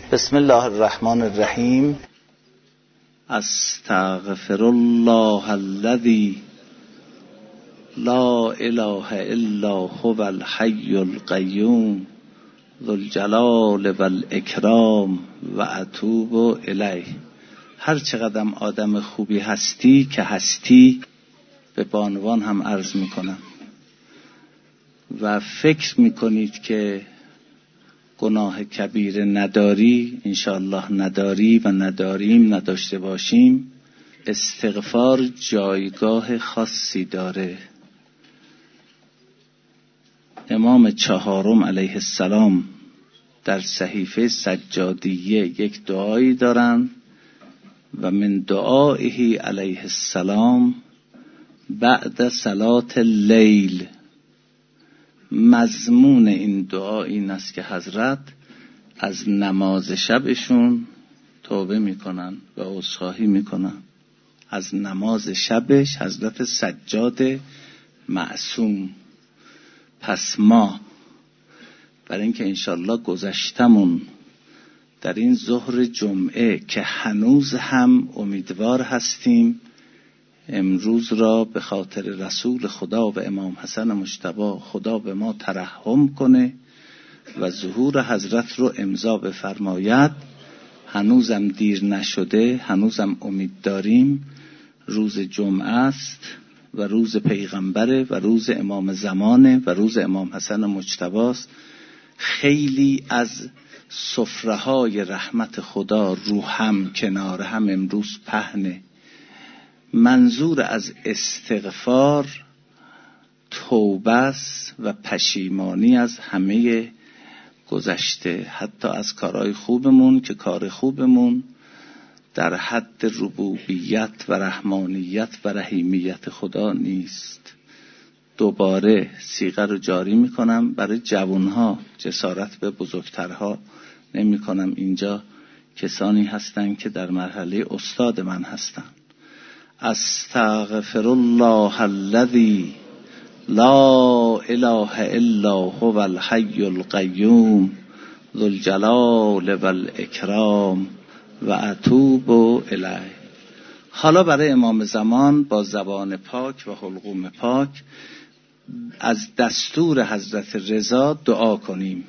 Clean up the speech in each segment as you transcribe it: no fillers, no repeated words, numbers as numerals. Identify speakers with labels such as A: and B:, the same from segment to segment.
A: بسم الله الرحمن الرحیم. استغفر الله الذی لا اله الا هو الحی القیوم ذو الجلال و الاکرام و اتوب الیه. هر چقدر آدم خوبی هستی که هستی به بانوان هم عرض میکنم و فکر میکنید که گناه کبیره نداری، انشاءالله نداری و نداریم، نداشته باشیم. استغفار جایگاه خاصی داره. امام چهارم علیه السلام در صحیفه سجادیه یک دعایی دارن و من دعائه علیه السلام بعد صلات اللیل. مضمون این دعا این است که حضرت از نماز شبشون توبه میکنن و عذرخواهی میکنن. از نماز شبش حضرت سجاد معصوم. پس ما برای اینکه انشالله گذشتمون در این ظهر جمعه که هنوز هم امیدوار هستیم امروز را به خاطر رسول خدا و امام حسن مجتبی خدا به ما ترحم کنه و ظهور حضرت رو امضا بفرماید. هنوزم دیر نشده، هنوزم امید داریم. روز جمعه است و روز پیغمبره و روز امام زمانه و روز امام حسن مجتبی است. خیلی از سفره‌های رحمت خدا رو هم کنار هم امروز پهنه. منظور از استغفار توبه است و پشیمانی از همه گذشته، حتی از کارهای خوبمون که کار خوبمون در حد ربوبیت و رحمانیت و رحیمیت خدا نیست. دوباره صیغه رو جاری میکنم برای جوانها، جسارت به بزرگترها نمی کنم. اینجا کسانی هستند که در مرحله استاد من هستند. استغفر الله الذی لا اله الا هو الحی القیوم ذو الجلال و الاکرام و اتوب الیه. حالا برای امام زمان با زبان پاک و حلقوم پاک از دستور حضرت رضا دعا کنیم.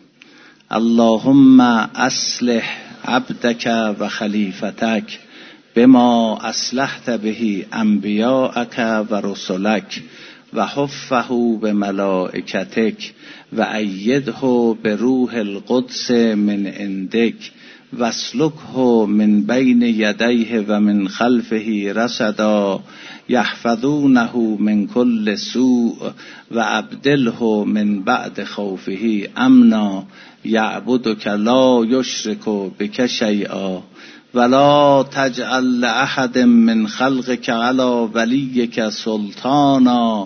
A: اللهم اصلح عبدک و خلیفتک بما اصلحت به انبیاءک و رسلک و حفه بملائکتک و ایده بروح القدس من عندک و اسلکه من بین یدیه و من خلفه رصدا یحفظونه من کل سوء و ابدله من بعد خوفه امنا یعبدک لا یشرک بک شیئا ولا تجعل لأحد من خلقك على وليك سلطانا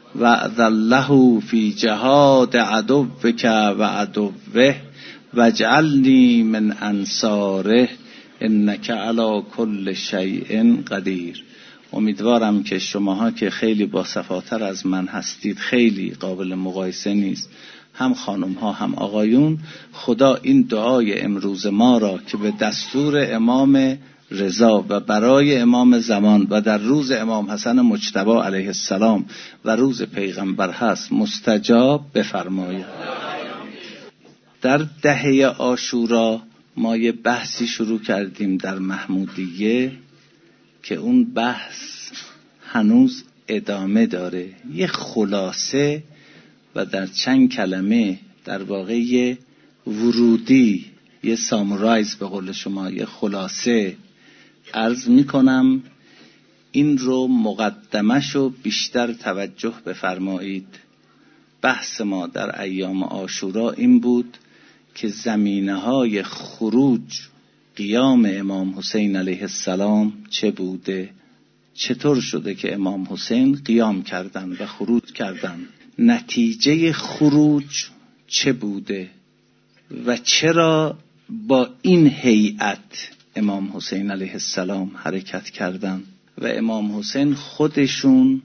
A: وأذله في جهاد عدوك وعدوه واجعلني من انصاره انك على كل شيء قدیر. امیدوارم که شماها که خیلی باصفاتر از من هستید، خیلی قابل مقایسه نیست، هم خانم ها هم آقایون، خدا این دعای امروز ما را که به دستور امام رضا و برای امام زمان و در روز امام حسن مجتبی علیه السلام و روز پیغمبر هست مستجاب بفرماید. در دهه عاشورا ما یه بحثی شروع کردیم در محمودیه که اون بحث هنوز ادامه داره. یه خلاصه و در چند کلمه در واقع یه ورودی، یه سامرایز به قول شما، یه خلاصه عرض میکنم. این رو مقدمشو بیشتر توجه بفرمایید. بحث ما در ایام عاشورا این بود که زمینه‌های خروج قیام امام حسین علیه السلام چه بوده، چطور شده که امام حسین قیام کردن و خروج کردن، نتیجه خروج چه بوده و چرا با این هیئت امام حسین علیه السلام حرکت کردن و امام حسین خودشون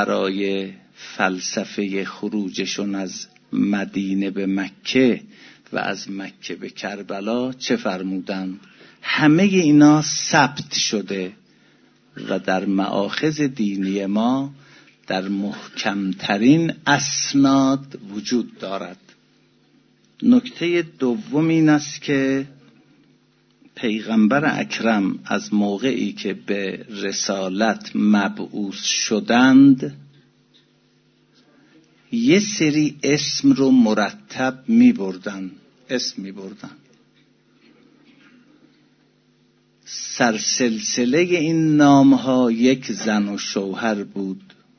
A: برای فلسفه خروجشون از مدینه به مکه و از مکه به کربلا چه فرمودند. همه اینا ثبت شده و در مآخذ دینی ما در محکمترین اسناد وجود دارد. نکته دوم این است که پیغمبر اکرم از موقعی که به رسالت مبعوث شدند یه سری اسم رو مرتب می بردن. سرسلسله این نام ها یک زن و شوهر بود.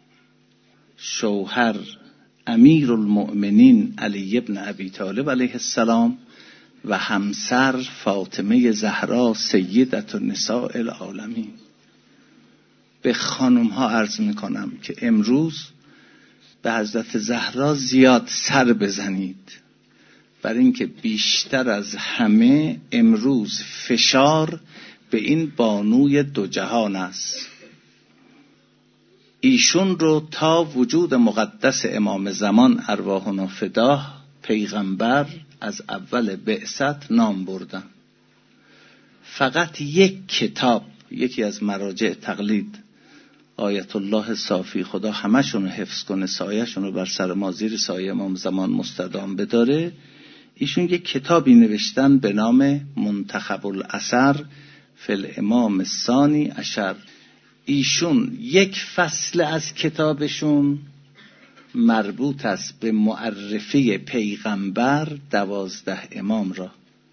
A: شوهر امیر المؤمنین علی ابن ابی طالب علیه السلام و همسر فاطمه زهرا سیدة النساء العالمین. به خانم ها عرض می کنم که امروز به حضرت زهرا زیاد سر بزنید، برای اینکه بیشتر از همه امروز فشار به این بانوی دو جهان است. ایشون رو تا وجود مقدس امام زمان ارواحنا فداه پیغمبر از اول بعثت نام بردن. فقط یک کتاب، یکی از مراجع تقلید آیت الله صافی خدا همشون حفظ کنه، سایه‌شون رو بر سر ما زیر سایه امام زمان مستدام بداره، ایشون یک کتابی نوشتن به نام منتخب الاثر فی الامام الثانی عشر. ایشون یک فصل از کتابشون مربوط است به معرفی پیغمبر 12 امام را.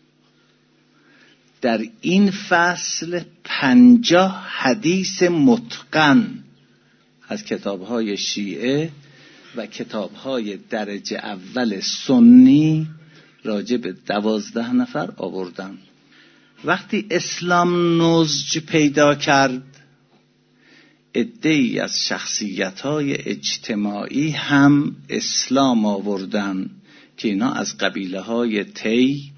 A: در این فصل 50 حدیث متقن از کتاب‌های شیعه و کتاب‌های درجه اول سنی راجع به 12 نفر آوردن. وقتی اسلام نضج پیدا کرد، عده‌ای از شخصیت‌های اجتماعی هم اسلام آوردن که اینا از قبیله‌های تی،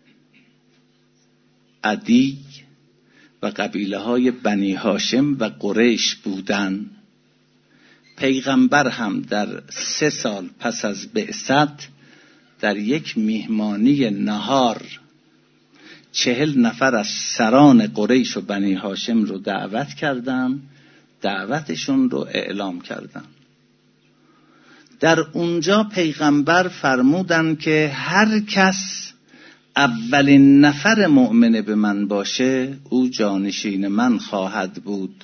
A: عدی و قبیله‌های بنی هاشم و قریش بودن. پیغمبر هم در 3 سال پس از بعثت در یک میهمانی نهار 40 نفر از سران قریش و بنی هاشم رو دعوت کردن، دعوتشون رو اعلام کردن. در اونجا پیغمبر فرمودن که هر کس اولین نفر مؤمن به من باشه او جانشین من خواهد بود.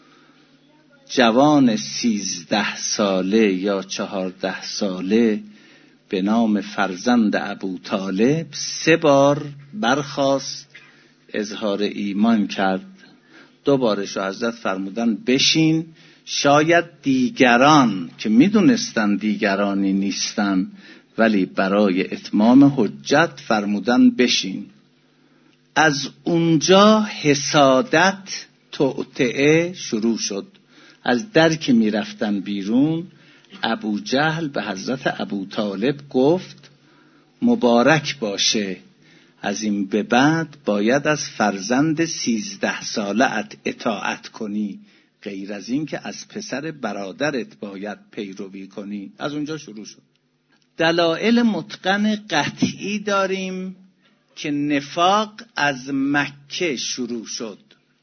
A: جوان 13 ساله یا 14 ساله به نام فرزند ابو طالب 3 بار برخاست، اظهار ایمان کرد. 2 بارش حضرت فرمودن بشین، شاید دیگران که میدونستن دیگرانی نیستن ولی برای اتمام حجت فرمودن بشین. از اونجا حسادت توطئه شروع شد. از در که میرفتن بیرون ابو جهل به حضرت ابو طالب گفت مبارک باشه، از این به بعد باید از فرزند 13 ساله‌ات اطاعت کنی، غیر از این که از پسر برادرت باید پیروی کنی. از اونجا شروع شد. دلایل متقن قطعی داریم که نفاق از مکه شروع شد.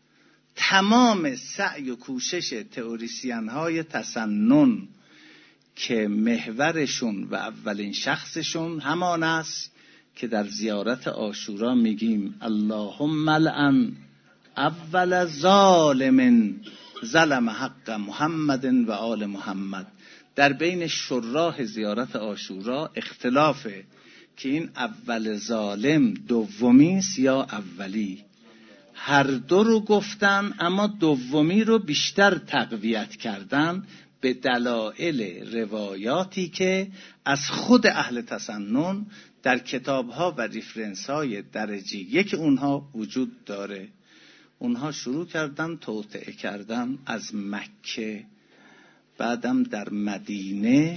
A: تمام سعی و کوشش تئوریسین های تسنن که محورشون و اولین شخصشون همان است که در زیارت عاشورا میگیم اللهم لعن اول ظالم ظلم حق محمد و آل محمد. در بین شراح زیارت عاشورا اختلافه که این اول ظالم دومی است یا اولی. هر دو رو گفتن اما دومی رو بیشتر تقویت کردن به دلایل روایاتی که از خود اهل تسنن در کتاب‌ها و ریفرنس‌های درجه 1 اونها وجود داره. اونها شروع کردن توطئه کردن از مکه، بعدم در مدینه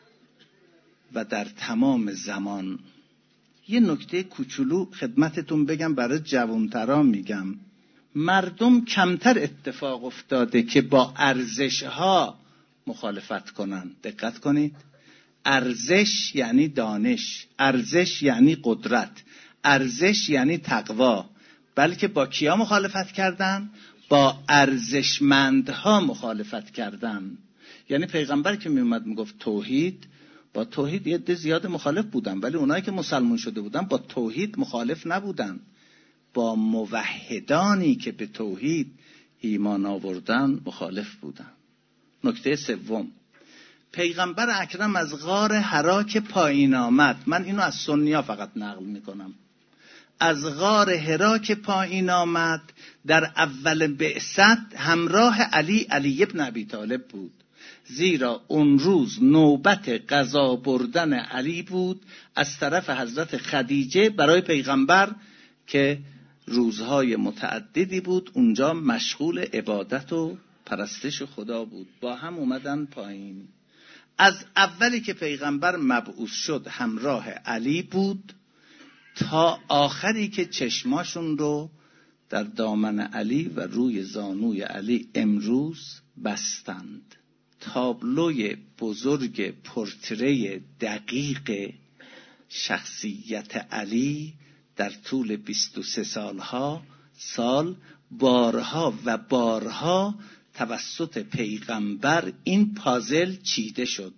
A: و در تمام زمان. یه نکته کوچولو خدمتتون بگم، برای جوانتران میگم. مردم کمتر اتفاق افتاده که با ارزش‌ها مخالفت کنن. دقت کنید، ارزش یعنی دانش، ارزش یعنی قدرت، ارزش یعنی تقوا. بلکه با کیا مخالفت کردن؟ با ارزشمندها مخالفت کردن. یعنی پیغمبر که می اومد میگفت توحید، با توحید یه عده زیاد مخالف بودن، ولی اونایی که مسلمان شده بودن با توحید مخالف نبودن، با موحدانی که به توحید ایمان آوردن مخالف بودن. نکته سوم، پیغمبر اکرم از غار حرا که پایین آمد، من اینو از سنی‌ها فقط نقل میکنم، از غار حرا که پایین آمد در اول بعثت همراه علی ابن ابی طالب بود، زیرا اون روز نوبت قضا بردن علی بود از طرف حضرت خدیجه برای پیغمبر که روزهای متعددی بود اونجا مشغول عبادت و پرستش خدا بود. با هم اومدن پایین. از اولی که پیغمبر مبعوث شد همراه علی بود تا آخری که چشماشون رو در دامن علی و روی زانوی علی امروز بستند. تابلوی بزرگ پورتری دقیق شخصیت علی در طول 23 سال بارها و بارها توسط پیغمبر این پازل چیده شد.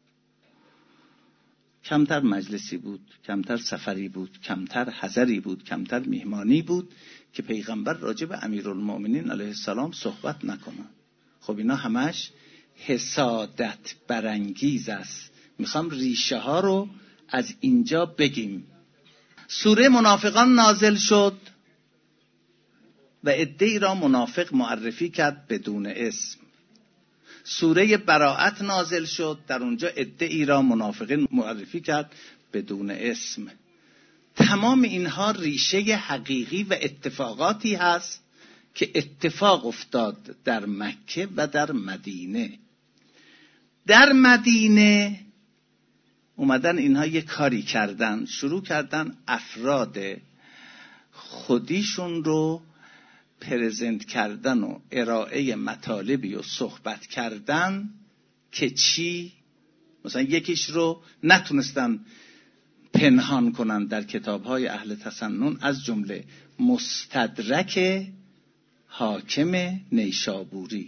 A: کمتر مجلسی بود، کمتر سفری بود، کمتر حضری بود، کمتر میهمانی بود که پیغمبر راجع به امیرالمؤمنین علیه السلام صحبت نکنه. خب اینا همش حسادت برانگیز است. میخوام ریشه ها رو از اینجا بگیم. سوره منافقان نازل شد و عده‌ای را منافق معرفی کرد بدون اسم. سوره براءت نازل شد، در اونجا عده‌ای را منافقین معرفی کرد بدون اسم. تمام اینها ریشه حقیقی و اتفاقاتی هست که اتفاق افتاد در مکه و در مدینه. در مدینه اومدن اینها یه کاری کردن، شروع کردن افراد خودیشون رو پرزنت کردن و ارائه مطالبی و صحبت کردن که چی؟ مثلا یکیش رو نتونستن پنهان کنن در کتاب‌های اهل تسنن، از جمله مستدرک حاکم نیشابوری.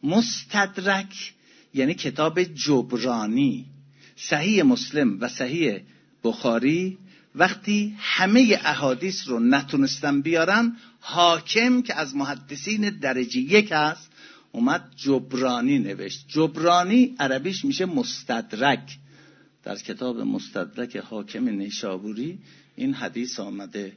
A: مستدرک یعنی کتاب جبرانی. صحیح مسلم و صحیح بخاری وقتی همه احادیث رو نتونستن بیارن، حاکم که از محدثین درجه 1 هست اومد جبرانی نوشت. جبرانی عربیش میشه مستدرک. در کتاب مستدرک حاکم نیشابوری این حدیث آمده: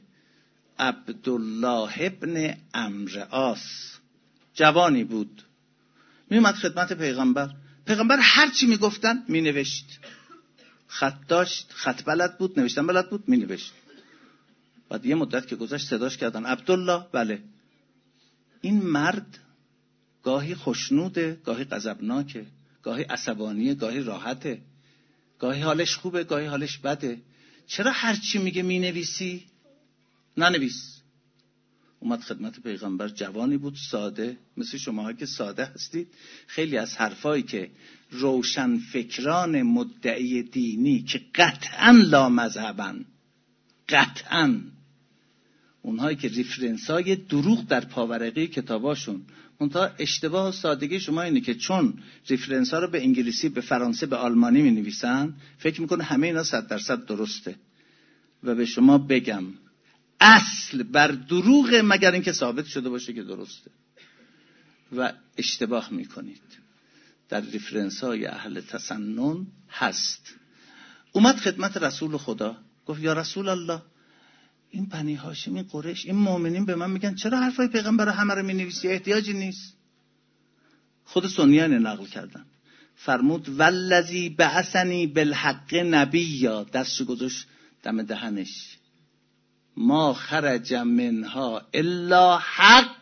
A: عبدالله ابن عمرو عاص جوانی بود، میومد خدمت پیغمبر هر چی میگفتن مینوشت. خط داشت، خط بلد بود، نوشتن بلد بود، مینوشت. بعد یه مدت که گذشت صداش کردن: عبدالله. بله. این مرد گاهی خوشنوده، گاهی غضبناکه، گاهی عصبانیه، گاهی راحته، گاهی حالش خوبه، گاهی حالش بده. چرا هر چی میگه مینویسی؟ ننویس. اومد خدمت پیغمبر، جوانی بود، ساده، مثل شماها که ساده هستید. خیلی از حرفایی که روشن فکران مدعی دینی که قطعاً لا مذهبن، قطعاً اونهایی که ریفرنسای دروغ در پاورقی کتاباشون، منتها اشتباه و سادگی شما اینه که چون ریفرنسا رو به انگلیسی، به فرانسه، به آلمانی می نویسن، فکر میکنه همه اینا 100% درسته. و به شما بگم اصل بر دروغ مگر اینکه ثابت شده باشه که درسته و اشتباه میکنید. در ریفرنس های اهل تسنن هست. اومد خدمت رسول خدا گفت: یا رسول الله، این بنی هاشمی قریش، این مؤمنین به من میگن چرا حرفای پیغمبر همه رو مینویسی؟ احتیاجی نیست. خود سنیان نقل کردن. فرمود: والذی بعثنی بالحق نبیا، دستشو گذاشت دم دهنش، ما خرج منها الا حق،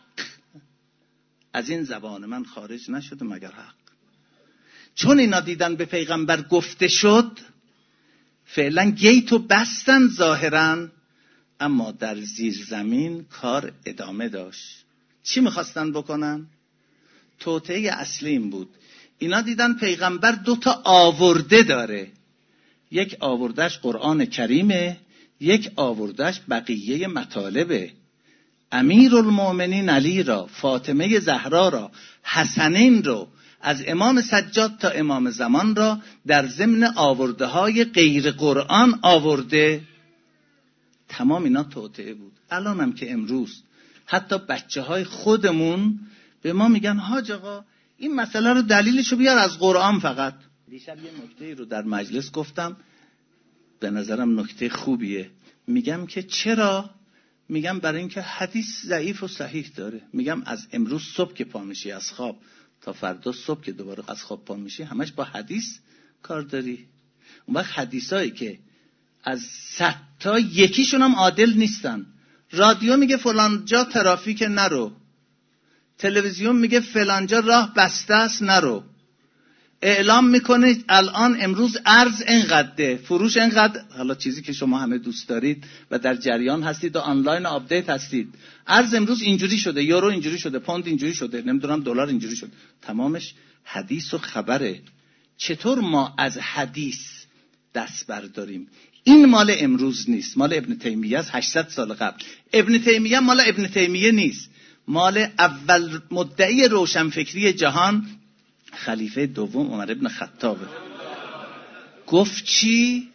A: از این زبان من خارج نشده مگر حق. چون اینا دیدن به پیغمبر گفته شد، فعلا گیتو بستن ظاهرا، اما در زیر زمین کار ادامه داشت. چی میخواستن بکنن؟ توطئه اصلی این بود. اینا دیدن پیغمبر 2 آورده داره، یک آوردش قرآن کریمه، یک آوردش بقیه مطالبه. امیرالمومنین علی را، فاطمه زهرا را، حسنین رو، از امام سجاد تا امام زمان را در ضمن آورده های غیر قرآن آورده. تمام اینا توطئه بود. الان هم که امروز حتی بچه های خودمون به ما میگن حاج آقا این مسئله رو دلیلشو بیار از قرآن فقط. دیشب یه نکته رو در مجلس گفتم، به نظرم نکته خوبیه. میگم که چرا؟ میگم برای اینکه حدیث ضعیف و صحیح داره. میگم از امروز صبح که پا میشی از خواب تا فردا صبح که دوباره از خواب پا میشی همش با حدیث کار داری. اون وقت حدیثایی که از 100 تا یکیشون هم عادل نیستن. رادیو میگه فلان جا ترافیک نرو، تلویزیون میگه فلان جا راه بسته است نرو، اعلام میکنه الان امروز ارز اینقدره، فروش اینقدر، حالا چیزی که شما همه دوست دارید و در جریان هستید و آنلاین آپدیت هستید، ارز امروز اینجوری شده، یورو اینجوری شده، پوند اینجوری شده، نمیدونم دلار اینجوری شده، تمامش حدیث و خبره. چطور ما از حدیث دست برداریم؟ این مال امروز نیست، مال ابن تیمیه است، 800 سال قبل. ابن تیمیه مال ابن تیمیه نیست، مال اول مدعی روشنفکری جهان خلیفه دوم عمر ابن خطابه. گفت چی؟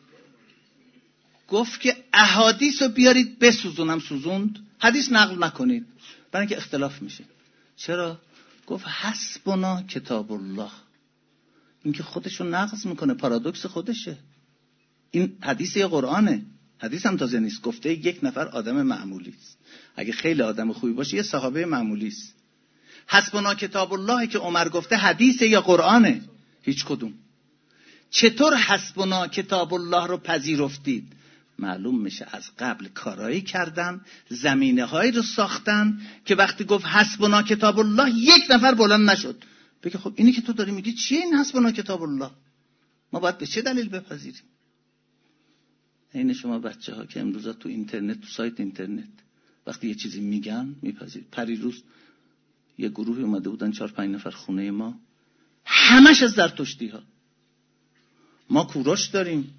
A: گفت که احادیث رو بیارید بسوزونم، سوزوند. حدیث نقل نکنید برای اینکه اختلاف میشه. چرا؟ گفت حسبنا کتاب الله. این که خودشو نقض میکنه، پارادوکس خودشه. این حدیث یا قرآنه؟ حدیث هم تازه نیست، گفته یک نفر آدم معمولی است. اگه خیلی آدم خوبی باشه یه صحابه معمولی است. حسبنا کتاب الله که عمر گفته حدیث یا قرآنه؟ هیچ کدوم. چطور حسبنا کتاب الله رو پذیرفتید؟ معلوم میشه از قبل کارایی کردن، زمینه‌هایی رو ساختن که وقتی گفت حسبنا کتاب الله یک نفر بلند نشد بگه خب اینی که تو داری میگی چیه این حسبنا کتاب الله؟ ما باید به چه دلیل بپذیریم؟ این شما بچه‌ها که امروزا تو اینترنت، تو سایت اینترنت وقتی یه چیزی میگن میپذیرید. پریروز یه گروهی اومده بودن 4-5 نفر خونه ما، همش از زرتشتی ها. ما کوروش داریم،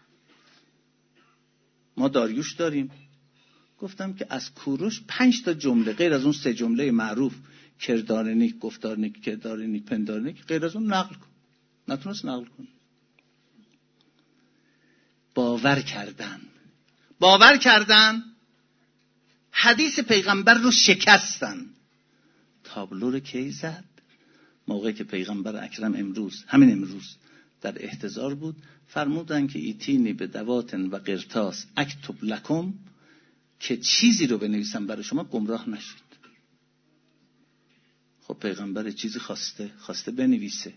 A: ما داریوش داریم. گفتم که از کوروش 5 تا جمله غیر از اون 3 جمله معروف، کردار نیک، گفتار نیک، کردار نیک، پندار نیک، غیر از اون نقل کن. نتونست نقل کن. باور کردن حدیث پیغمبر رو شکستن. تابلو رو کی زد؟ موقعی که پیغمبر اکرم همین امروز در احتضار بود، فرمودن که ایتینی به دواتن و قرطاس اکتب لکم، که چیزی رو بنویسم برای شما گمراه نشید. خب پیغمبر چیزی خواسته بنویسه.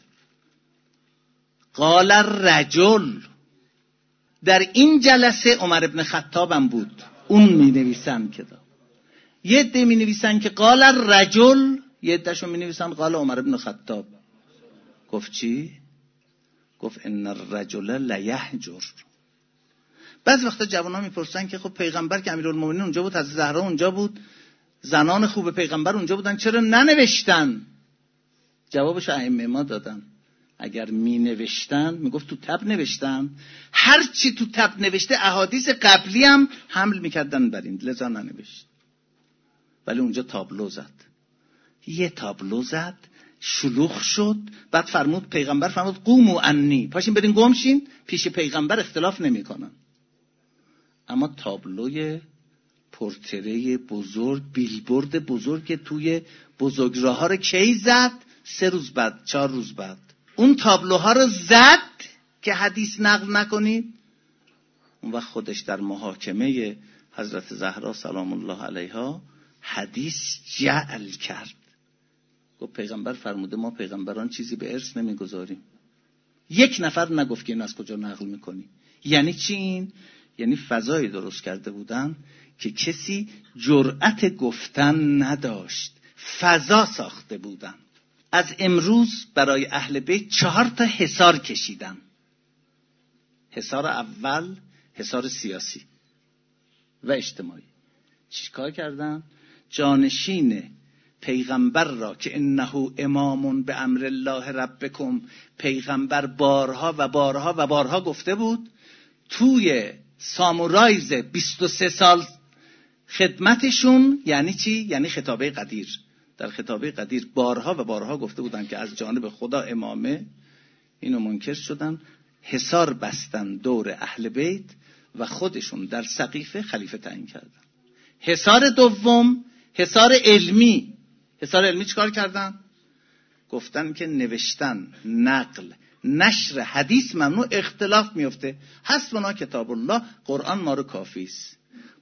A: قال الرجل، در این جلسه عمر ابن خطابم بود، اون می نویسن کتاب. یه عده می نویسن که قال الرجل، یه عدهشون می نویسن قال عمر ابن خطاب. گفت چی؟ گفت ان الرجل لیهجر. بعض وقتا جوانان میپرسن که خب پیغمبر که امیرالمومنین اونجا بود، حضرت زهرا اونجا بود، زنان خوب پیغمبر اونجا بودن، چرا ننوشتن؟ جوابش ائمه ما دادن. اگر می نوشتن، میگفت تو تب نوشتن، هر چی تو تب نوشته احادیث قبلی هم حمل میکردن بر این، لذا ننوشت. ولی اونجا تابلو زد، یه تابلو زد، شلوغ شد. بعد پیغمبر فرمود قوموا عنی، پاشین برین گم شین، پیش پیغمبر اختلاف نمیکنن. اما تابلوی پورتره بزرگ، بیلبورد بزرگ توی بزرگراه‌ها رو کی زد؟ 3 روز بعد، 4 روز بعد. اون تابلوها رو زد که حدیث نقل نکنید. اون وقت خودش در محاکمه حضرت زهرا سلام الله علیها حدیث جعل کرد. گفت پیغمبر فرموده ما پیغمبران چیزی به ارث نمیگذاریم. یک نفر نگفت که این از کجا نقل میکنی. یعنی چی این؟ یعنی فضایی درست کرده بودن که کسی جرأت گفتن نداشت، فضا ساخته بودن. از امروز برای اهل بیت 4 تا حصار کشیدن. حصار اول حصار سیاسی و اجتماعی. چیکار کردن؟ جانشین پیغمبر را که انه امام به امر الله ربکم، پیغمبر بارها و بارها و بارها گفته بود توی سامورایز 23 سال خدمتشون. یعنی چی؟ یعنی خطابه قدیر. در خطابه قدیر بارها و بارها گفته بودن که از جانب خدا امامه. اینو منکر شدن، حصار بستن دور اهل بیت و خودشون در سقیفه خلیفه تعیین کردن. حصار دوم حصار علمی. حصار علمی چیکار کردن؟ گفتن که نوشتن، نقل، نشر حدیث ممنوع، اختلاف میفته، حسبنا کتاب الله، قرآن ما رو کافی است.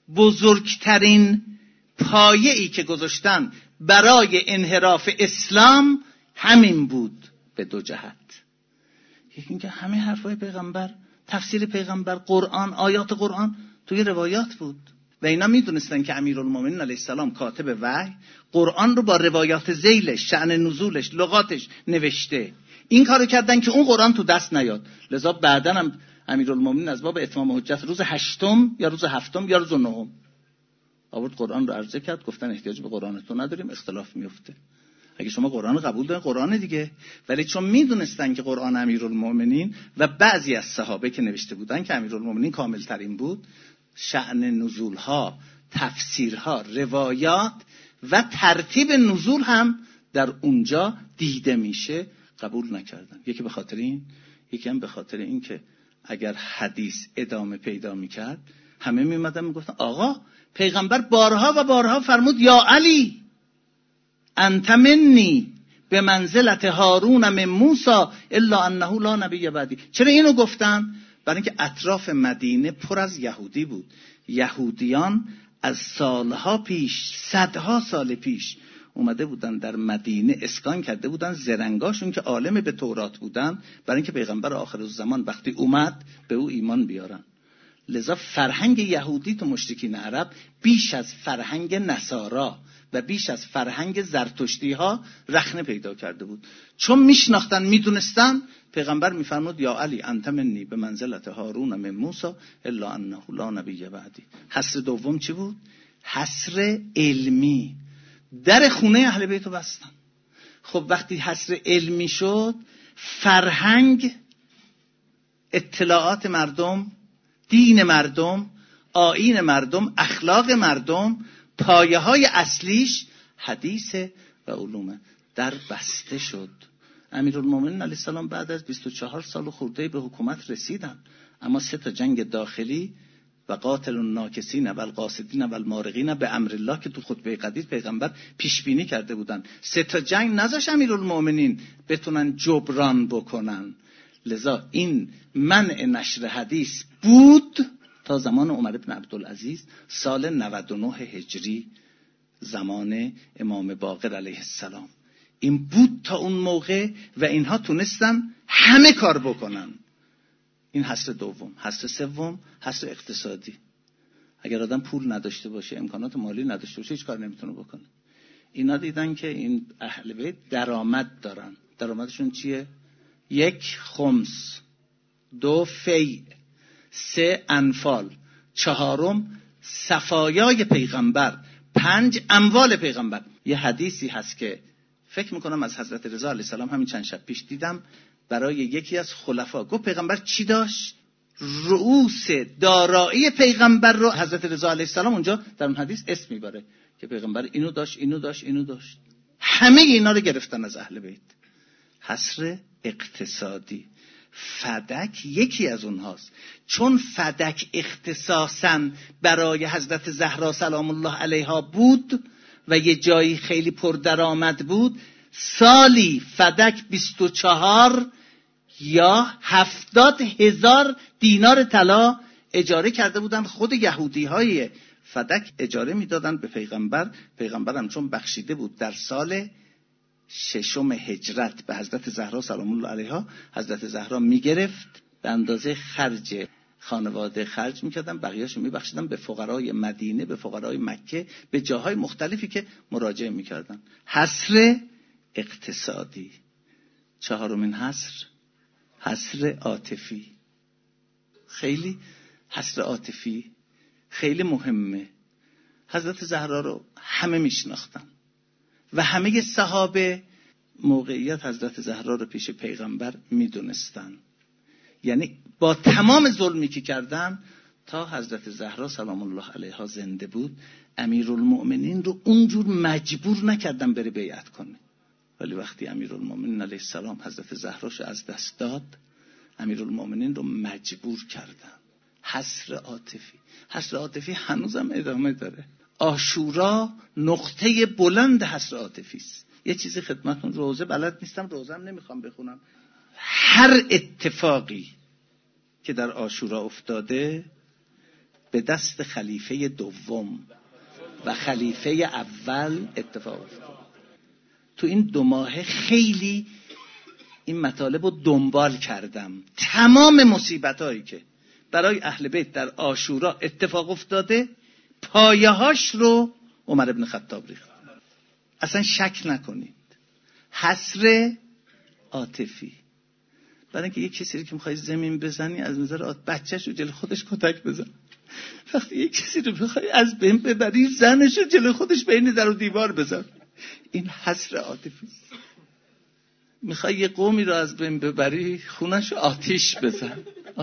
A: بزرگترین پایه‌ای که گذاشتن برای انحراف اسلام همین بود به دو جهت. یکی اینکه همه حرفای پیغمبر، تفسیر پیغمبر، قرآن، آیات قرآن توی روایات بود و اینا میدونستن که امیرالمومنین علیه السلام کاتب وحی قرآن رو با روایات ذیلش، شأن نزولش، لغاتش نوشته. این کارو کردن که اون قرآن تو دست نیاد. لذا بعداً هم امیرالمومنین از باب اتمام حجت روز 8 یا روز 7 یا روز 9 آورد قرآن رو عرضه کرد، گفتن احتیاج به قرآن تو نداریم، اختلاف میفته. اگه شما قرآن قبول دارین قرآن دیگه. ولی چون میدونستن که قرآن امیرالمومنین و بعضی از صحابه که نوشته بودن که امیرالمومنین کامل ترین بود، شأن نزولها، تفسیرها، روایات و ترتیب نزول هم در اونجا دیده میشه، قبول نکردن. یکی به خاطر این، یکی هم به خاطر این که اگر حدیث ادامه پیدا میکرد همه میمدن میگفتن آقا پیغمبر بارها و بارها فرمود یا علی انت منی به منزلت هارون من موسی الا انه لا نبی بعدی. چرا اینو گفتن؟ برای اینکه اطراف مدینه پر از یهودی بود. یهودیان از سالها پیش، صدها سال پیش اومده بودن در مدینه اسکان کرده بودن، زرنگاشون که عالم به تورات بودن، برای اینکه پیغمبر آخر الزمان وقتی اومد به او ایمان بیارن. لذا فرهنگ یهودی تو مشرکین عرب بیش از فرهنگ نصارا و بیش از فرهنگ زرتشتی ها رخنه پیدا کرده بود. چون میشناختن، میدونستن، پیغمبر میفرمود یا علی انت منی به منزلت هارون من موسی الا انه لا نبی بعدی. حصر دوم چی بود؟ حصر علمی. در خونه اهل بیت رو بستن. خب وقتی حصر علمی شد، فرهنگ، اطلاعات مردم، دین مردم، آیین مردم، اخلاق مردم، پایه های اصلیش حدیث و علومه، در بسته شد. امیرالمومنین علیه السلام بعد از 24 سال خورده به حکومت رسیدن، اما 3 جنگ داخلی و قاتل الناکسین و القاصدین و المارقین به امر الله که تو خطبه قدیر پیغمبر پیش بینی کرده بودن، 3 جنگ نذاش امیرالمومنین بتونن جبران بکنن. لذا این منع نشر حدیث بود تا زمان عمر بن عبدالعزیز سال 99 هجری، زمان امام باقر علیه السلام. این بود تا اون موقع و اینها تونستن همه کار بکنن. این حصر دوم. حصر سوم حصر اقتصادی. اگر آدم پول نداشته باشه، امکانات مالی نداشته باشه، هیچ کار نمیتونه بکنه. اینا دیدن که این اهل بیت درآمد دارن. درآمدشون چیه؟ 1 خمس، 2 فیع، 3 انفال، 4 صفایای پیغمبر، 5 اموال پیغمبر. یه حدیثی هست که فکر میکنم از حضرت رضا علیه السلام همین چند شب پیش دیدم، برای یکی از خلفا گفت پیغمبر چی داشت؟ رؤوس دارایی پیغمبر رو حضرت رضا علیه السلام اونجا در اون حدیث اسم میبره که پیغمبر اینو داشت، اینو داشت، اینو داشت. همه اینا رو گرفتن از اهل بیت. حصر اقتصادی. فدک یکی از اونهاست. چون فدک اختصاصاً برای حضرت زهرا سلام الله علیها بود و یه جایی خیلی پردرآمد بود، سالی فدک 24 یا 70,000 دینار طلا اجاره کرده بودن. خود یهودی های فدک اجاره میدادن به پیغمبر. پیغمبرم چون بخشیده بود در سال 6 هجرت به حضرت زهرا سلام الله علیها، حضرت زهرا میگرفت به اندازه خرج خانواده خرج میکردن، بقیه‌اشو میبخشیدن به فقرای مدینه، به فقرای مکه، به جاهای مختلفی که مراجعه میکردن. حصر اقتصادی. 4مین حصر عاطفی. خیلی حصر عاطفی خیلی مهمه. حضرت زهرا رو همه میشناختن و همه صحابه موقعیت حضرت زهرا رو پیش پیغمبر میدونستن. یعنی با تمام ظلمی که کردن تا حضرت زهرا سلام الله علیها زنده بود، امیرالمؤمنین رو اونجور مجبور نکردن بره بیعت کنه. ولی وقتی امیرالمؤمنین علیه السلام حضرت زهراش از دست داد، امیرالمؤمنین رو مجبور کردن. حصر عاطفی هنوزم ادامه داره. عاشورا نقطه بلند حصر عاطفی است. یه چیزی خدمتتون، روزه بلد نیستم، روزم نمیخوام بخونم. هر اتفاقی که در عاشورا افتاده به دست خلیفه دوم و خلیفه اول اتفاق افتاد. تو این 2 ماه خیلی این مطالب رو دنبال کردم. تمام مصیبتایی که برای اهل بیت در عاشورا اتفاق افتاده، پایه‌هاش رو عمر بن خطاب ریخت. اصلا شک نکنید. حصر عاطفی. برای اینکه یک کسی رو که می‌خوای زمین بزنی، از نظر بچه‌شو جلوی خودش کتک بزن. وقتی یک کسی رو می‌خوای از بین ببری، زنشو جلوی خودش بین در و دیوار بزن. این حصر عاطفی است. می‌خوای یه قومی رو از بین ببری، خونه‌شو آتش بزن.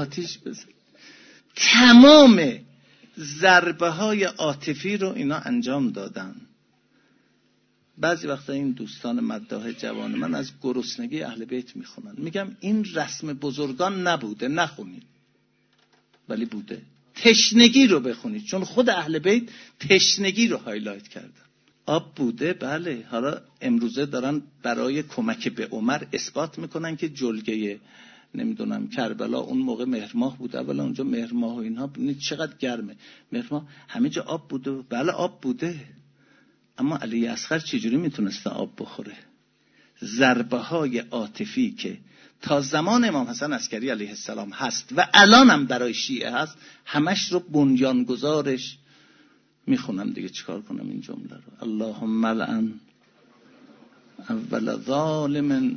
A: تمام ضربه‌های عاطفی رو اینا انجام دادن. بعضی وقتا این دوستان مداح جوان من از گرسنگی اهل بیت میخونن. میگم این رسم بزرگان نبوده، نخونید. ولی بوده. تشنگی رو بخونید، چون خود اهل بیت تشنگی رو هایلایت کردن. آب بوده، بله. حالا امروزه دارن برای کمک به عمر اثبات میکنن که جلگه نمیدونم کربلا اون موقع مهرماه بوده. اولا اونجا مهرماه و اینها ببینید چقدر گرمه. مهرماه همه جا آب بوده. بله آب بوده. اما علی اصغر چجوری میتونسته آب بخوره؟ ضربه های عاطفی که تا زمان امام حسن عسکری علیه السلام هست و الان هم برای شیعه هست، همش رو بنیانگذارش میخونم دیگه. چیکار کنم این جمله رو؟ اللهم لعن اول ظالم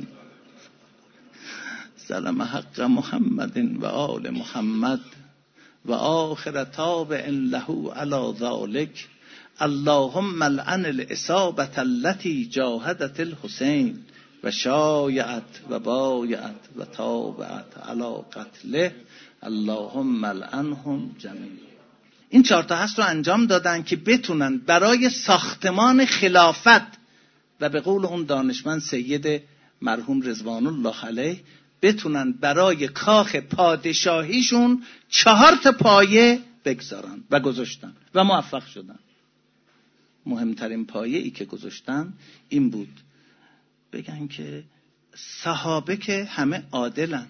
A: ظلم حق محمد و آل محمد و آخر تابع له علی ذلک. اللهم لعن الاصابة التي جاهدت الحسین و شایعت و بایعت و تابعت علی قتله. اللهم لعنهم جمیعا. این 4 تا هست رو انجام دادن که بتونن برای ساختمان خلافت و به قول اون دانشمند سید مرحوم رضوان الله علیه بتونن برای کاخ پادشاهیشون 4 تا پایه بگذارن و گذاشتن و موفق شدن. مهمترین پایه ای که گذاشتن این بود بگن که صحابه که همه عادلن،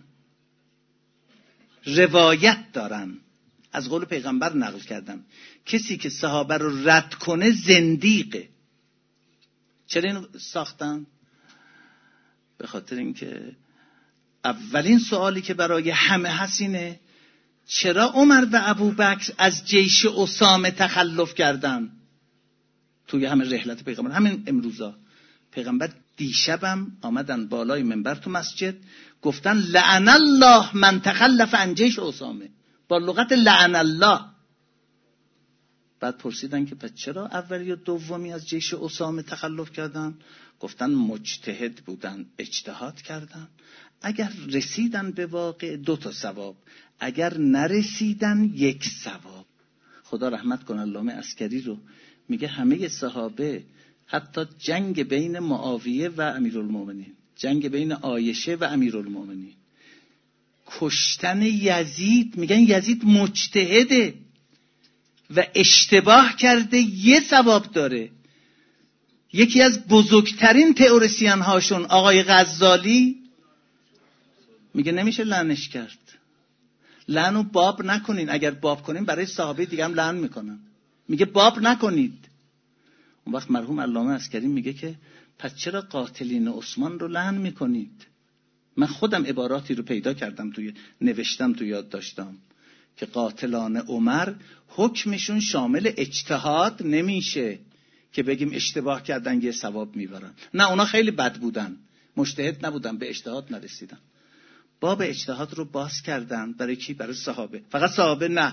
A: روایت دارن، از قول پیغمبر نقل کردم کسی که صحابه رو رد کنه زندیقه. چرا اینو ساختن؟ به خاطر اینکه اولین سوالی که برای همه حسینه چرا عمر و ابوبکر از جیش اسامه تخلف کردن توی همه رحلت پیغمبر. همین امروزا پیغمبر دیشبم آمدن بالای منبر تو مسجد گفتن لعن الله من تخلف عن جیش اسامه، با لغت لعن الله. بعد پرسیدن که پس چرا اولی و دومی از جیش اسامه تخلف کردن؟ گفتن مجتهد بودن، اجتهاد کردن. اگر رسیدن به واقع 2 تا ثواب، اگر نرسیدن 1 ثواب. خدا رحمت کنه علامه عسکری رو، میگه همه صحابه حتی جنگ بین معاویه و امیرالمومنین، جنگ بین عایشه و امیرالمومنین، کشتن یزید، میگن یزید مجتهده و اشتباه کرده 1 ثواب داره. یکی از بزرگترین تئوریسین هاشون آقای غزالی میگه نمیشه لعنش کرد. لعنو باب نکنین، اگر باب کنین برای صحابه دیگه هم لعن میکنن. میگه باب نکنید. اون وقت مرحوم علامه عسکری میگه که پس چرا قاتلین عثمان رو لعن میکنید؟ من خودم عباراتی رو پیدا کردم نوشتم تو یاد داشتم که قاتلان عمر حکمشون شامل اجتهاد نمیشه که بگیم اشتباه کردن 1 ثواب میبرن. نه، اونا خیلی بد بودن، مجتهد نبودن، به اجتهاد نرسیدن. باب اجتهاد رو باز کردن برای کی؟ برای صحابه. فقط صحابه نه،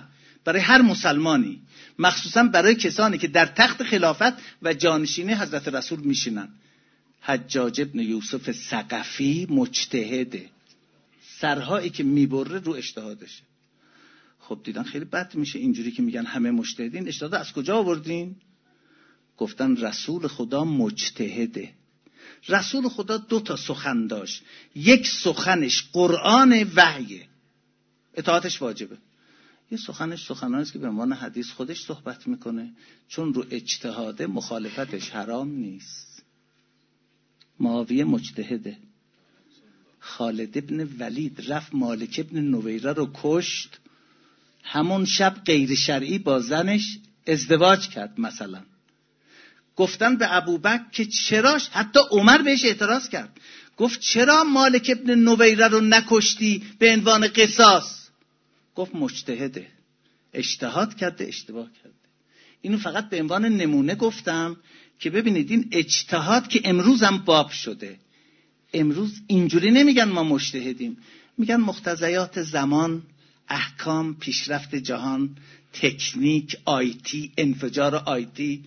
A: برای هر مسلمانی، مخصوصا برای کسانی که در تخت خلافت و جانشینی حضرت رسول میشینن. حجاج ابن یوسف ثقفی مجتهده، سرهایی که میبره رو اجتهادشه. خب دیدن خیلی بد میشه اینجوری که میگن همه مجتهدین. اجتهاد از کجا آوردین؟ گفتن رسول خدا مجتهده. رسول خدا 2 سخن داشت، یک سخنش قرآن وحیه، اطاعتش واجبه. یه سخنش سخنانی است که به عنوان حدیث خودش صحبت میکنه، چون رو اجتهاده مخالفتش حرام نیست. معاویه مجتهده. خالد ابن ولید رفت مالک ابن نویره رو کشت، همون شب غیر شرعی با زنش ازدواج کرد. مثلا گفتن به ابوبکر که چراش، حتی عمر بهش اعتراض کرد، گفت چرا مالک ابن نویره رو نکشتی به عنوان قصاص؟ گفت مجتهده، اجتهاد کرده، اشتباه کرده. اینو فقط به عنوان نمونه گفتم که ببینید این اجتهاد که امروز هم باب شده. امروز اینجوری نمیگن ما مجتهدیم، میگن مقتضیات زمان، احکام، پیشرفت جهان، تکنیک، آیتی، انفجار آیتی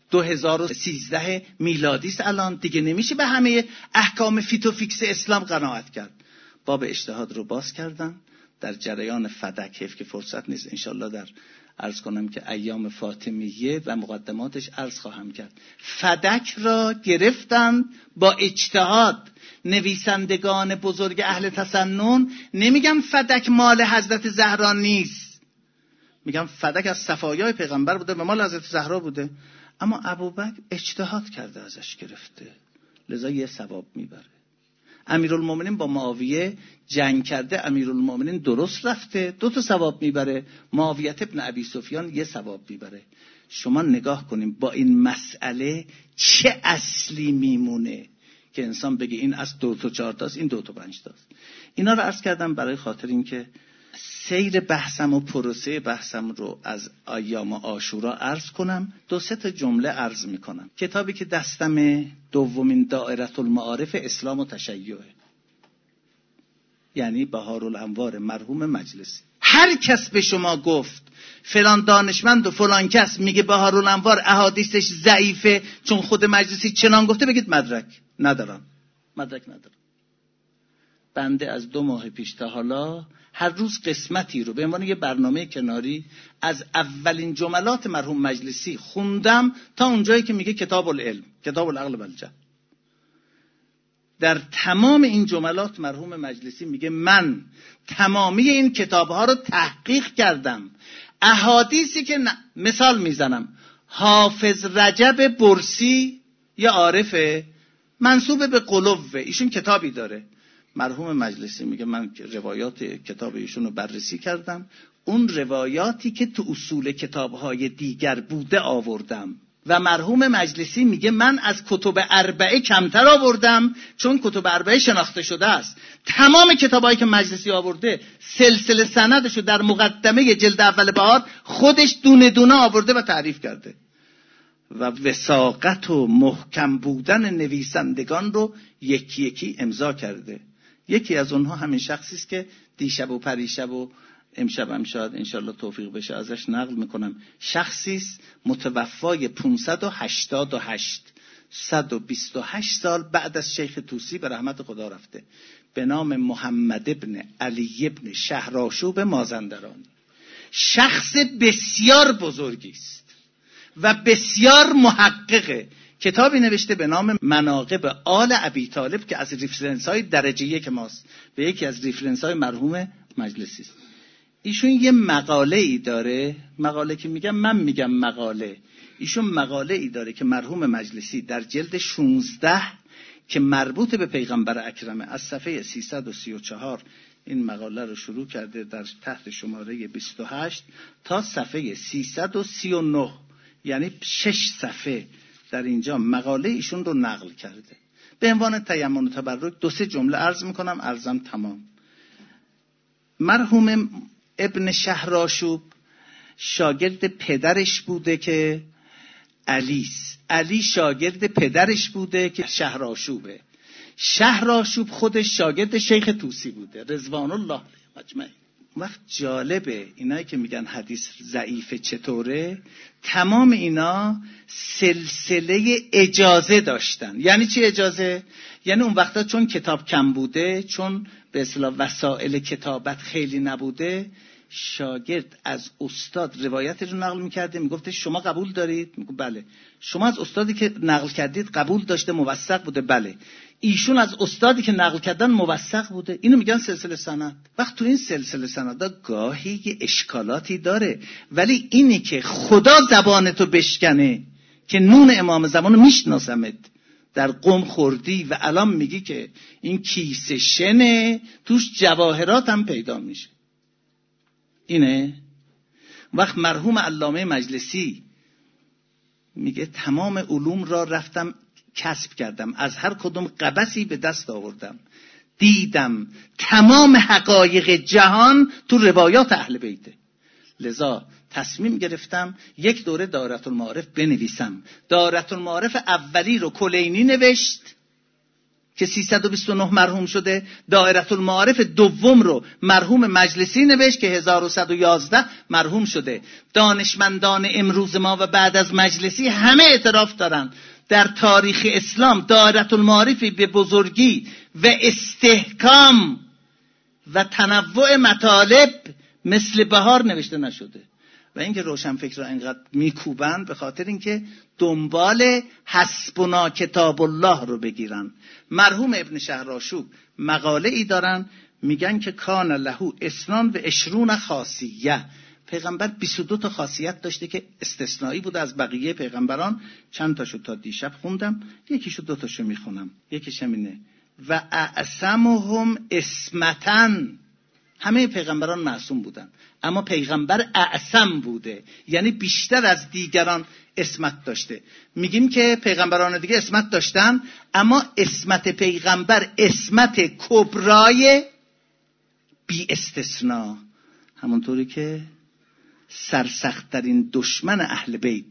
A: 2013 میلادی است الان دیگه، نمیشه به همه احکام فیتوفیکس اسلام قناعت کرد. باب اجتهاد رو باز کردن در جریان فدک. حیف که فرصت نیست، انشالله در عرض کنم که ایام فاطمیه و مقدماتش عرض خواهم کرد. فدک را گرفتن با اجتهاد. نویسندگان بزرگ اهل تسنن نمیگن فدک مال حضرت زهرا نیست، میگن فدک از صفایای پیغمبر بوده، به مال حضرت زهرا بوده، اما ابوبکر اجتهاد کرده ازش گرفته، لذا یه ثواب میبره. امیرالمومنین با معاویه جنگ کرده، امیرالمومنین درست رفته، 2 ثواب میبره. معاویه ابن ابی سفیان یه ثواب میبره. شما نگاه کنیم با این مسئله چه اصلی میمونه که انسان بگه این از 2 تا 4 تاست، این 2 تا 5 تاست. اینا رو عرض کردم برای خاطر این که سیر بحثم و پروسه بحثم رو از ایام عاشورا عرض کنم. 2-3 تا جمله عرض میکنم. کتابی که دستم دومین دائره المعارف اسلام و تشیع، یعنی بهارالانوار مرحوم مجلسی. هر کس به شما گفت فلان دانشمند و فلان کس میگه بهارالانوار احادیثش ضعیفه چون خود مجلسی چنان گفته، بگید مدرک ندارم. بنده از 2 ماه پیش تا حالا هر روز قسمتی رو به عنوان یه برنامه کناری از اولین جملات مرحوم مجلسی خوندم تا اونجایی که میگه کتاب العلم، کتاب العقل و الجهل. در تمام این جملات مرحوم مجلسی میگه من تمامی این کتابها رو تحقیق کردم. احادیثی که مثال میزنم، حافظ رجب برسی یا عارفه منسوب به قلوه، ایشون کتابی داره. مرحوم مجلسی میگه من روایات کتاب ایشون رو بررسی کردم، اون روایاتی که تو اصول کتابهای دیگر بوده آوردم. و مرحوم مجلسی میگه من از کتب اربعه کمتر آوردم چون کتب اربعه شناخته شده است. تمام کتابایی که مجلسی آورده سلسله سندشو در مقدمه جلد اول بهار خودش دونه دونه آورده و تعریف کرده و وثاقت و محکم بودن نویسندگان رو یکی یکی امضا کرده. یکی از اونها همین شخصی است که دیشب و پریشب و امشب هم شاید انشالله توفیق بشه ازش نقل میکنم. شخصی است متوفای 588 128 سال بعد از شیخ طوسی به رحمت خدا رفته، به نام محمد ابن علی ابن شهرآشوب مازندرانی. شخص بسیار بزرگی است و بسیار محققه. کتابی نوشته به نام مناقب آل ابی طالب که از ریفرنس های درجه 1 ماست و یکی از ریفرنس های مرحوم مجلسی است. ایشون یه مقاله ای داره، مقاله که میگم من میگم مقاله، ایشون مقاله ای داره که مرحوم مجلسی در جلد 16 که مربوط به پیغمبر اکرمه از صفحه 334 این مقاله رو شروع کرده در تحت شماره 28 تا صفحه 339، یعنی 6 صفحه در اینجا مقاله ایشون رو نقل کرده. به عنوان تیمم و تبرک 2-3 جمله عرض میکنم، عرضم تمام. مرحوم ابن شهرآشوب شاگرد پدرش بوده که علی شاگرد پدرش بوده که شهرآشوبه. شهرآشوب خودش شاگرد شیخ طوسی بوده رضوان الله علیه اجمعین. وقت جالبه اینایی که میگن حدیث ضعیفه چطوره، تمام اینا سلسله اجازه داشتن. یعنی چی اجازه؟ یعنی اون وقتا چون کتاب کم بوده، چون به اصطلاح وسایل کتابت خیلی نبوده، شاگرد از استاد روایت رو نقل میکرده، میگفته شما قبول دارید؟ میگه بله. شما از استادی که نقل کردید قبول داشته موثق بوده؟ بله. ایشون از استادی که نقل کردن موثق بوده. اینو میگن سلسله سند. وقت تو این سلسله سندا گاهی یه اشکالاتی داره، ولی اینی که خدا زبانتو بشکنه که نون امام زمانو میشناسمت در قم خوردی و الان میگی که این کیسه شنه توش جواهرات هم پیدا میشه. اینه. وقت مرحوم علامه مجلسی میگه تمام علوم را رفتم کسب کردم، از هر کدوم قبسی به دست آوردم، دیدم تمام حقایق جهان تو روایات اهل بیته. لذا تصمیم گرفتم یک دوره دایره المعارف بنویسم. دایره المعارف اولی رو کلینی نوشت که 329 مرحوم شده. دایره المعارف دوم رو مرحوم مجلسی نوشت که 1111 مرحوم شده. دانشمندان امروز ما و بعد از مجلسی همه اعتراف دارن در تاریخ اسلام دایره المعارفی به بزرگی و استحکام و تنوع مطالب مثل بهار نوشته نشده. و اینکه روشنفکرها اینقدر میکوبن به خاطر اینکه دنبال حسبنا کتاب الله رو بگیرن. مرحوم ابن شهرآشوب مقاله ای دارن، میگن که کان له 22 خاصیه. پیغمبر 22 تا خاصیت داشته که استثنایی بوده از بقیه پیغمبران. چند تاشو تا دیشب خوندم، یکیشو 2 تاشو میخونم. یکیش همینه و اعصمهم اسمتن. همه پیغمبران معصوم بودن، اما پیغمبر اعصم بوده، یعنی بیشتر از دیگران اسمت داشته. میگیم که پیغمبران دیگه اسمت داشتن، اما اسمت پیغمبر اسمت کبرای بی استثناء. همونطوری که سرسخت‌ترین دشمن اهل بیت،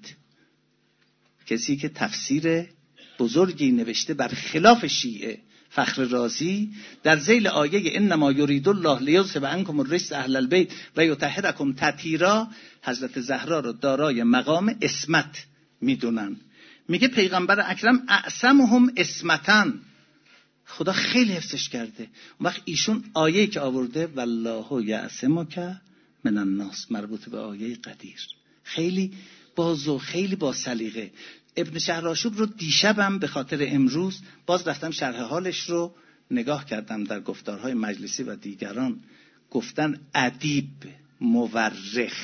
A: کسی که تفسیر بزرگی نوشته بر خلاف شیعه، فخر رازی، در ذیل آیه انما یرید الله لیذهب عنکم الرجس اهل البیت و یطهرکم تطهیرا، حضرت زهرا رو دارای مقام اسمت میدونن. میگه پیغمبر اکرم اعصمهم اسمتن، خدا خیلی حفظش کرده. اون وقت ایشون آیه‌ای که آورده والله یعصمک من الناس، مربوط به آیه قدیر، خیلی بازو، خیلی با سلیقه. ابن شهرآشوب رو دیشبم به خاطر امروز باز رفتم شرح حالش رو نگاه کردم در گفتارهای مجلسی و دیگران. گفتن ادیب، مورخ،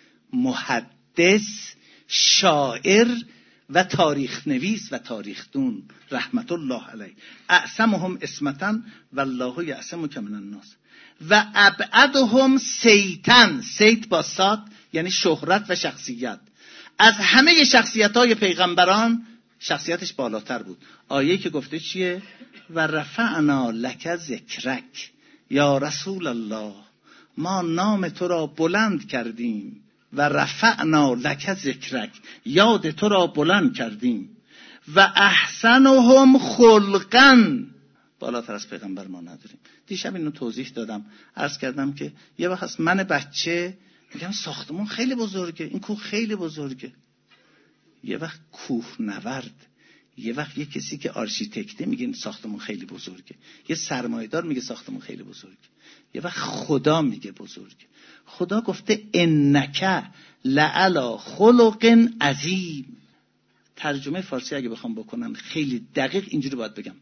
A: محدث، شاعر و تاریخ نویس و تاریخ دون رحمت الله علیه. اعصمهم اسمتن والله یعصمک من الناس و ابعدهم سیتن، سیت با صاد یعنی شهرت و شخصیت. از همه شخصیت‌های پیغمبران شخصیتش بالاتر بود. آیه‌ای که گفته چیه؟ و رفعنا لک ذکرک یا رسول الله، ما نام تو را بلند کردیم. و رفعنا لک ذکرک، یاد تو را بلند کردیم. و احسنهم خلقا، بالاتر از پیغمبر ما نداریم. دیشب اینو توضیح دادم، عرض کردم که یه وقت از من بچه میگم ساختمون خیلی بزرگه، این کوه خیلی بزرگه. یه وقت کوه نورد، یه وقت یه کسی که آرشیتکته میگه ساختمون خیلی بزرگه، یه سرمایه‌دار میگه ساختمون خیلی بزرگه، یه وقت خدا میگه بزرگه. خدا گفته انک لعلی خلق عظیم. ترجمه فارسی اگه بخوام بکنم خیلی دقیق اینجوری باید بگم،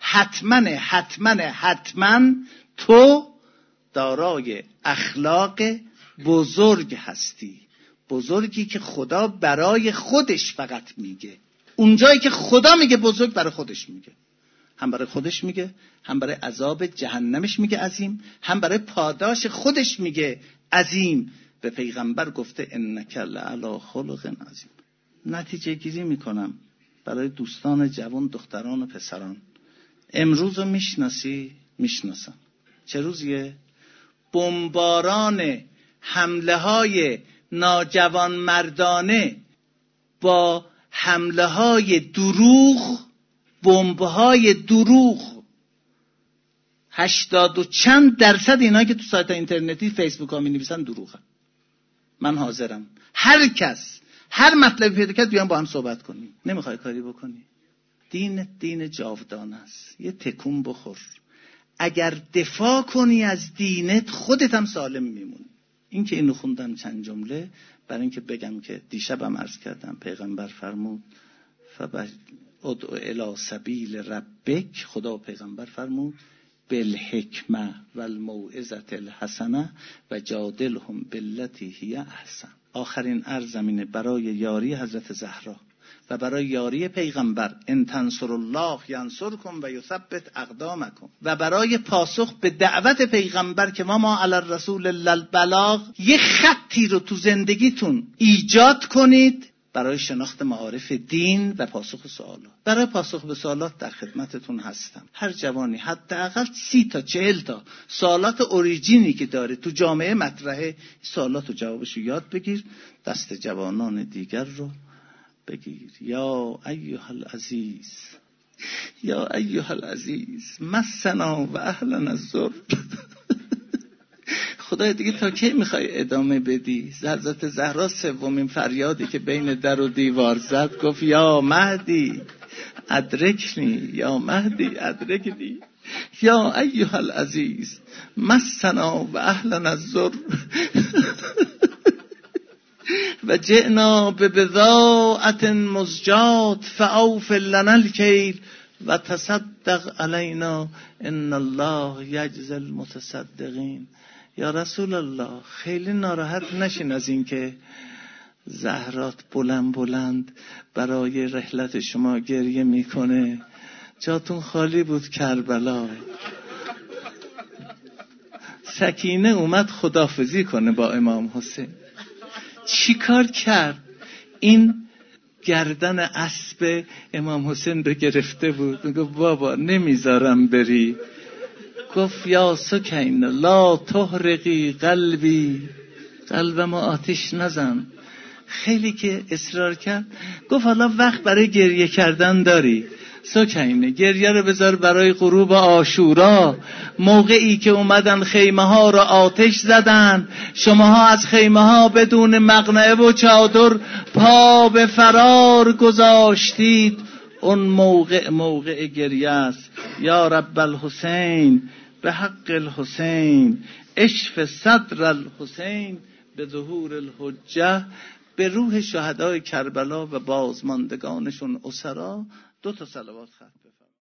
A: حتما تو دارای اخلاق بزرگ هستی. بزرگی که خدا برای خودش فقط میگه. اونجایی که خدا میگه بزرگ برای خودش میگه، هم برای خودش میگه، هم برای عذاب جهنمش میگه عظیم، هم برای پاداش خودش میگه عظیم. به پیغمبر گفته انک لعلی خلق عظیم. نتیجه گیری میکنم برای دوستان جوان، دختران و پسران. امروز رو میشناسم. چه روزیه؟ بمباران حمله های ناجوان مردانه با حمله های دروغ، بمب‌های دروغ. 80 و چند درصد اینا که تو سایت اینترنتی فیسبوک ها می نویسن دروغه. من حاضرم هر کس هر مطلبی پیدا کرد بیان با هم صحبت کنیم. نمیخوای کاری بکنی؟ دین جاودانه است. یه تکون بخور. اگر دفاع کنی از دینت خودت هم سالم میمونی. این که اینو خوندم چند جمله برای اینکه بگم که دیشبم عرض کردم پیغمبر فرمود ادعو الی سبیل ربک، خدا و پیغمبر فرمود بالحکمه و الموعظه الحسنه و جادلهم بالتی هی احسن. آخرین زمینه برای یاری حضرت زهرا و برای یاری پیغمبر ان تنصروا الله ینصرکم و یثبت اقدامکم و برای پاسخ به دعوت پیغمبر که ما علی الرسول الا البلاغ، یه خطی رو تو زندگیتون ایجاد کنید برای شناخت معارف دین و پاسخ سوالات. برای پاسخ به سوالات در خدمتتون هستم. هر جوانی حداقل 30 تا 40 تا سوالات اوریجینی که داره تو جامعه مطرحه، سوالات و جوابشو یاد بگیر، دست جوانان دیگر رو بگیر. یا ایها العزیز، یا ایها العزیز مسنا و اهلنا الضر. خدای دیگه تا کی میخوای ادامه بدی؟ حضرت زهرا سومین فریادی که بین در و دیوار زد گفت یا مهدی ادرکنی، یا مهدی ادرکنی، یا ایها العزیز مسنا و اهلنا الضر و جئنا ببضاعة مزجاة فأوف لنا الكيل و تصدق علینا ان الله یجزی المتصدقین. یا رسول الله خیلی ناراحت نشین از این که زهرات بلند بلند برای رحلت شما گریه میکنه. جاتون خالی بود کربلا. سکینه اومد خداحافظی کنه با امام حسین. چی کار کرد؟ این گردن اسب امام حسین رو گرفته بود. میگه بابا نمیذارم بری. گفت یا سکینه لا تحرقی قلبی، قلبم آتش نزن. خیلی که اصرار کرد گفت حالا وقت برای گریه کردن داری؟ سکینه گریه رو بذار برای غروب عاشورا، موقعی که اومدن خیمه ها رو آتش زدن، شماها از خیمه ها بدون مقنعه و چادر پا به فرار گذاشتید. اون موقع گریه است. یا رب الحسین به حق الحسین اشف صدر الحسین به ظهور الحجه. به روح شهدای کربلا و بازماندگانشون اسرا 2 صلوات خواند.